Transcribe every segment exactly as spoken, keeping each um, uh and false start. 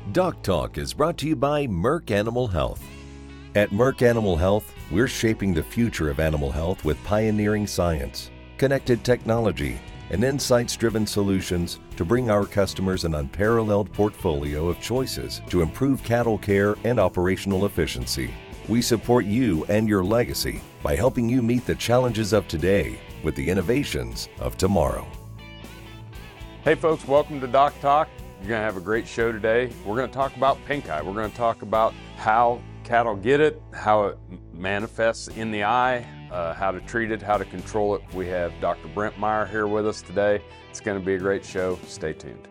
Doc Talk is brought to you by Merck Animal Health. At Merck Animal Health, we're shaping the future of animal health with pioneering science, connected technology, and insights-driven solutions to bring our customers an unparalleled portfolio of choices to improve cattle care and operational efficiency. We support you and your legacy by helping you meet the challenges of today with the innovations of tomorrow. Hey folks, welcome to Doc Talk. You're going to have a great show today. We're going to talk about pink eye. We're going to talk about how cattle get it, how it manifests in the eye, uh, how to treat it, how to control it. We have Doctor Brent Meyer here with us today. It's going to be a great show. Stay tuned.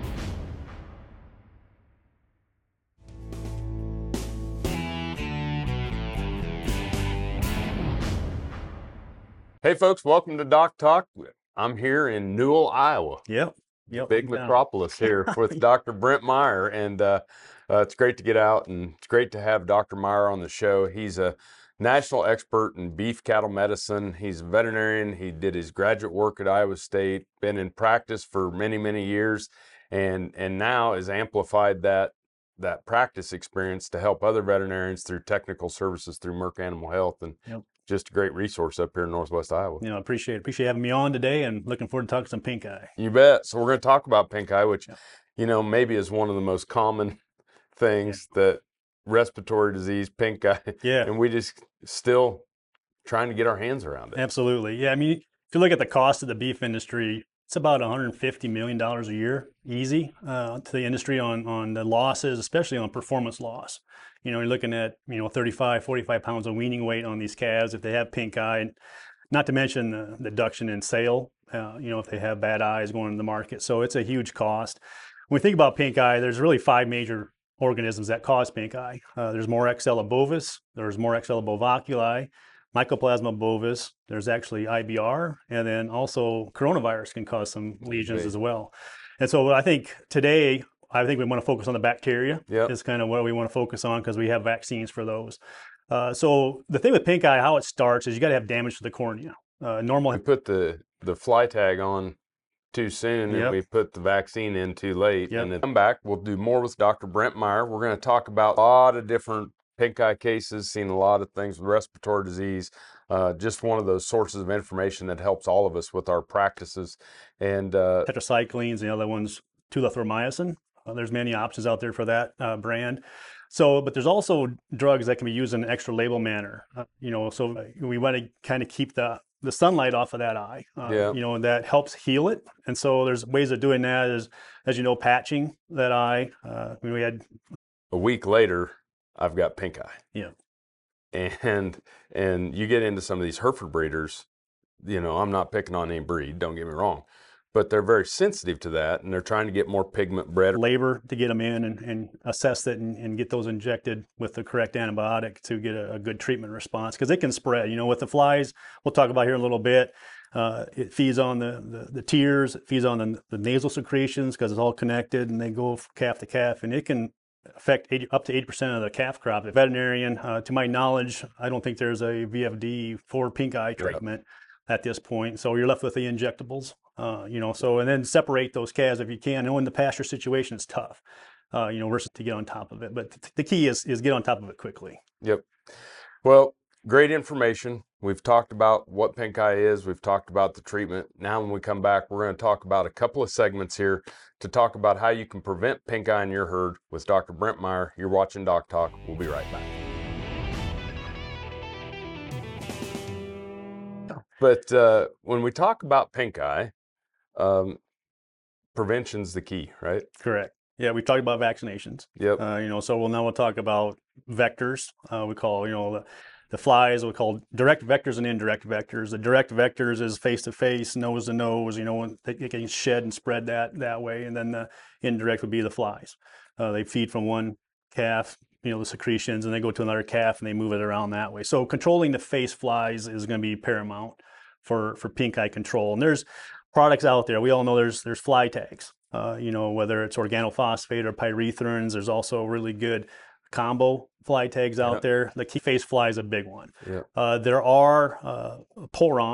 Hey folks, welcome to Doc Talk. I'm here in Newell, Iowa. Yep. Yep, big metropolis here with Doctor Brent Meyer, and uh, uh, it's great to get out, and it's great to have Doctor Meyer on the show. He's a national expert in beef cattle medicine. He's a veterinarian. He did his graduate work at Iowa State, been in practice for many, many years, and and now has amplified that that practice experience to help other veterinarians through technical services through Merck Animal Health. And yep. Just a great resource up here in Northwest Iowa. You know, appreciate it. Appreciate having me on today, and looking forward to talking some pink eye. You bet. So we're going to talk about pink eye, which, yep. you know, maybe is one of the most common things yeah. that respiratory disease, pink eye. Yeah. And we just still trying to get our hands around it. Absolutely. Yeah. I mean, if you look at the cost of the beef industry, it's about one hundred fifty million dollars a year, easy, uh, to the industry on, on the losses, especially on performance loss. You know, you're looking at, you know, thirty-five, forty-five pounds of weaning weight on these calves if they have pink eye, not to mention the, the reduction in sale, uh, you know, if they have bad eyes going to the market. So it's a huge cost. When we think about pink eye, there's really five major organisms that cause pink eye. Uh, there's Moraxella bovis, there's Moraxella bovaculi, Mycoplasma bovis, there's actually I B R, and then also coronavirus can cause some lesions okay. as well. And so I think today, I think we want to focus on the bacteria. Yep. Is kind of what we want to focus on because we have vaccines for those. Uh, so the thing with pink eye, how it starts is you got to have damage to the cornea. Uh, normal. We put the, the fly tag on too soon, yep. and we put the vaccine in too late. Yep. And then come back, we'll do more with Doctor Brent Meyer. We're going to talk about a lot of different pink eye cases, seen a lot of things with respiratory disease. Uh, just one of those sources of information that helps all of us with our practices. And uh, tetracyclines, and the other one's tulathromycin. Uh, there's many options out there for that uh, brand. So, but there's also drugs that can be used in an extra label manner. Uh, you know, so we want to kind of keep the the sunlight off of that eye. Uh, yeah. You know, and that helps heal it. And so there's ways of doing that. Is, as you know, patching that eye. Uh, we had a week later, I've got pink eye. Yeah. And and you get into some of these Hereford breeders, you know, I'm not picking on any breed, don't get me wrong, but they're very sensitive to that, and they're trying to get more pigment bred. Labor to get them in and, and assess it and, and get those injected with the correct antibiotic to get a, a good treatment response, because it can spread. You know, with the flies, we'll talk about here in a little bit, uh, it feeds on the, the, the tears, it feeds on the, the nasal secretions because it's all connected, and they go calf to calf, and it can affect eighty, up to eighty percent of the calf crop. The veterinarian, uh, to my knowledge, I don't think there's a V F D for pink eye treatment yep. at this point. So you're left with the injectables, uh, you know, so, and then separate those calves if you can. And when the pasture situation is tough, uh, you know, versus to get on top of it. But th- the key is, is get on top of it quickly. Yep. Well, great information. We've talked about what pink eye is. We've talked about the treatment. Now when we come back, we're going to talk about a couple of segments here to talk about how you can prevent pink eye in your herd with Doctor Brent Meyer. You're watching Doc Talk. We'll be right back. But uh, when we talk about pink eye, um, prevention's the key, right? Correct. Yeah, we talked about vaccinations. Yep. Uh, you know, so we'll now we'll talk about vectors. Uh, we call, you know, the, the flies, we call direct vectors and indirect vectors. The direct vectors is face to face, nose to nose, you know, they, they can shed and spread that that way. And then the indirect would be the flies. Uh, they feed from one calf, you know, the secretions, and they go to another calf and they move it around that way. So controlling the face flies is going to be paramount for, for pink eye control. And there's products out there. We all know there's there's fly tags, uh, you know, whether it's organophosphate or pyrethrins. There's also really good combo fly tags out yep. there. The key face fly is a big one. Yep. Uh, there are uh, porons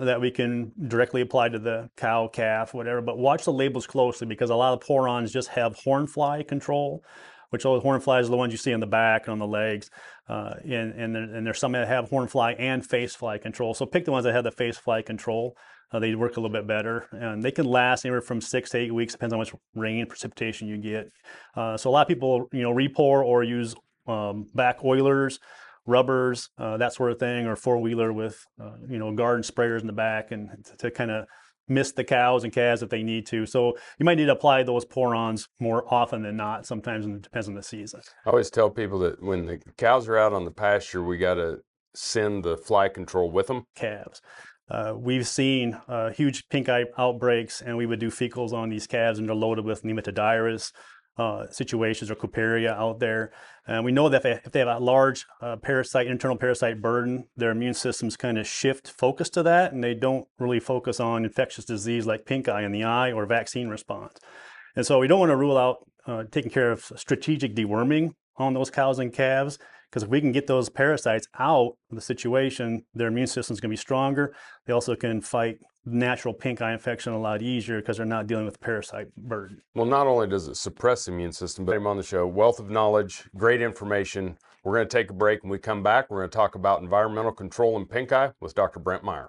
that we can directly apply to the cow, calf, whatever. But watch the labels closely, because a lot of pour-ons just have horn fly control, which all the horn flies are the ones you see on the back and on the legs. Uh, and, and, there, and there's some that have horn fly and face fly control. So pick the ones that have the face fly control. Uh, they work a little bit better, and they can last anywhere from six to eight weeks, depends on how much rain, precipitation you get. Uh, so a lot of people, you know, re-pour or use um, back oilers, rubbers, uh, that sort of thing, or four-wheeler with, uh, you know, garden sprayers in the back, and to, to kind of mist the cows and calves if they need to. So you might need to apply those pour-ons more often than not. Sometimes it depends on the season. I always tell people that when the cows are out on the pasture, we got to send the fly control with them. Calves. Uh, we've seen uh, huge pink eye outbreaks, and we would do fecals on these calves, and they're loaded with nematodirus uh, situations or Couperia out there. And we know that if they, if they have a large uh, parasite, internal parasite burden, their immune systems kind of shift focus to that, and they don't really focus on infectious disease like pink eye in the eye or vaccine response. And so we don't want to rule out uh, taking care of strategic deworming on those cows and calves, because if we can get those parasites out of the situation, their immune system is going to be stronger. They also can fight natural pink eye infection a lot easier because they're not dealing with parasite burden. Well, not only does it suppress the immune system, but I'm on the show, wealth of knowledge, great information. We're going to take a break. When we come back, we're going to talk about environmental control in pink eye with Doctor Brent Meyer.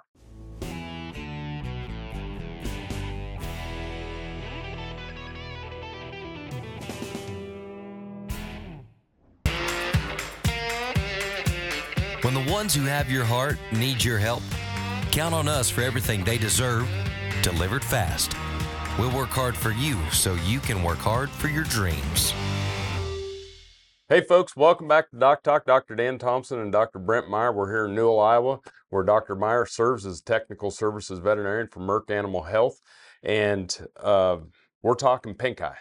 When the ones who have your heart need your help, count on us for everything they deserve, delivered fast. We'll work hard for you so you can work hard for your dreams. Hey folks, welcome back to Doc Talk. Doctor Dan Thompson and Doctor Brent Meyer. We're here in Newell, Iowa, where Doctor Meyer serves as technical services veterinarian for Merck Animal Health. And uh, we're talking pink eye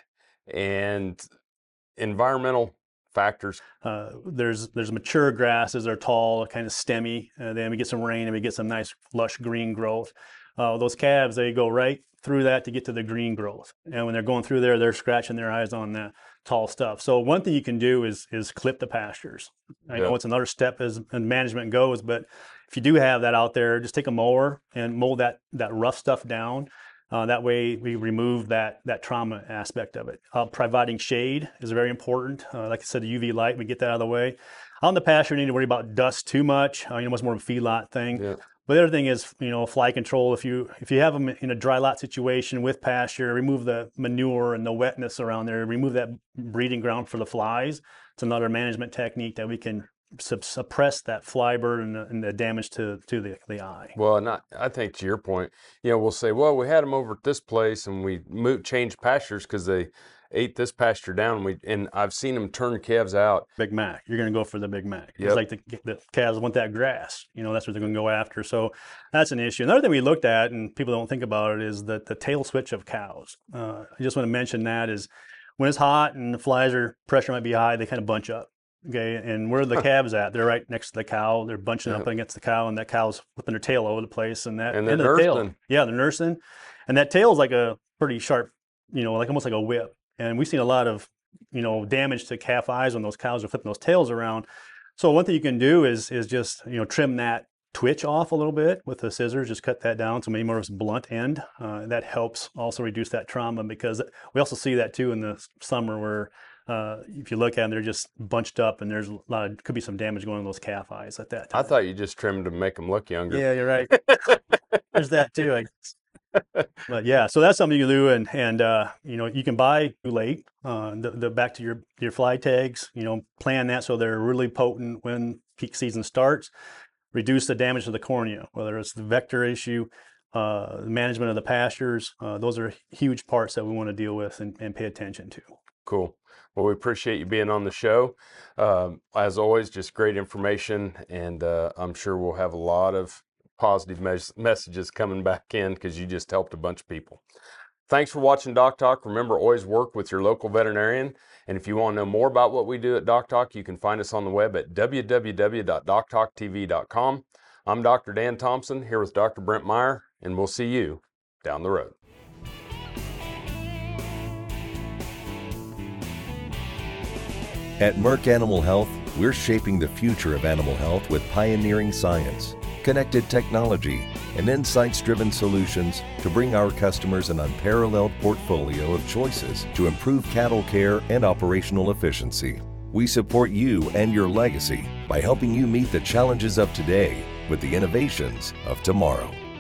and environmental factors. Uh, there's there's mature grasses that are tall, kind of stemmy, and then we get some rain and we get some nice lush green growth. Uh, those calves, they go right through that to get to the green growth. And when they're going through there, they're scratching their eyes on the tall stuff. So one thing you can do is is clip the pastures. I Yeah. know it's another step as in management goes, but if you do have that out there, just take a mower and mow that that rough stuff down. Uh, that way we remove that that trauma aspect of it. Uh, providing shade is very important. Uh, like I said, the U V light, we get that out of the way. Out in the pasture, you need to worry about dust too much. Uh, you know, it's more of a feedlot thing. Yeah. But the other thing is, you know, fly control. If you if you have them in a dry lot situation with pasture, remove the manure and the wetness around there. Remove that breeding ground for the flies. It's another management technique that we can sub- suppress that fly burden and, and the damage to to the, the eye. Well, and I, I think to your point, you know, we'll say, well, we had them over at this place and we moved, changed pastures because they ate this pasture down. And, we, and I've seen them turn calves out. Big Mac. You're going to go for the Big Mac. Yep. It's like the, the calves want that grass. You know, that's what they're going to go after. So that's an issue. Another thing we looked at, and people don't think about it, is that the tail switch of cows. Uh, I just want to mention that is when it's hot and the flies are, pressure might be high, they kind of bunch up. Okay, and where are the calves at? They're right next to the cow. They're bunching up Yeah. against the cow, and that cow's whipping their tail over the place. And that And they're end of the tail, nursing. yeah, they're nursing, and that tail is like a pretty sharp, you know, like almost like a whip. And we've seen a lot of, you know, damage to calf eyes when those cows are flipping those tails around. So one thing you can do is is just, you know, trim that twitch off a little bit with the scissors. Just cut that down to maybe more of a blunt end. Uh, that helps also reduce that trauma, because we also see that too in the summer where. Uh, if you look at them, they're just bunched up, and there's a lot of, could be some damage going on those calf eyes at that time. I thought you just trimmed to make them look younger. Yeah, you're right. There's that too. I guess. But yeah, so that's something you do, and and uh, you know, you can buy too late. Uh, the, the back to your your fly tags. You know, plan that so they're really potent when peak season starts. Reduce the damage to the cornea, whether it's the vector issue, uh, the management of the pastures. Uh, those are huge parts that we want to deal with and, and pay attention to. Cool. Well, we appreciate you being on the show. Um, as always, just great information, and uh, I'm sure we'll have a lot of positive mes- messages coming back in because you just helped a bunch of people. Thanks for watching Doc Talk. Remember, always work with your local veterinarian. And if you want to know more about what we do at Doc Talk, you can find us on the web at w w w dot doc talk t v dot com. I'm Doctor Dan Thompson here with Doctor Brent Meyer, and we'll see you down the road. At Merck Animal Health, we're shaping the future of animal health with pioneering science, connected technology, and insights-driven solutions to bring our customers an unparalleled portfolio of choices to improve cattle care and operational efficiency. We support you and your legacy by helping you meet the challenges of today with the innovations of tomorrow.